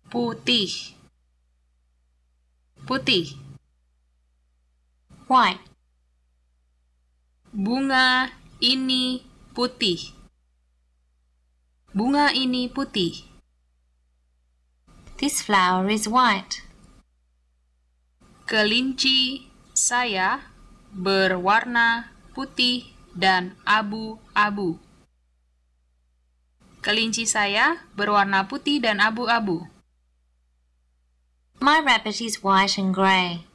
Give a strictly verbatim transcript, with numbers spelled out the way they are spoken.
Putih. Putih. White. Bunga ini putih. Bunga ini putih. This flower is white. Kelinci saya berwarna putih dan abu-abu. Kelinci saya berwarna putih dan abu-abu. My rabbit is white and grey.